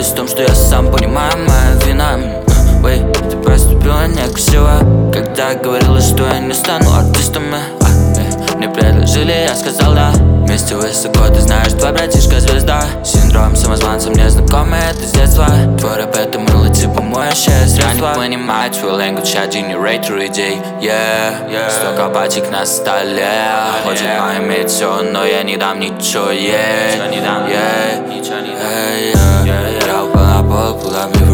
радость в том, что я сам понимаю, моя вина. Ты поступила некрасиво, когда говорила, что я не стану артистом. Мне предложили, я сказал да. Вместе высоко, ты знаешь, твой братишка звезда. Синдром самозванца мне знакомый, это с детства. Твой рэп это мыло, типа моющее средство. Я не понимаю твой language, я генератор идей. Столько пачек на столе. Хочет иметь все, но я не дам ничего ей. Я упал на пол, pull up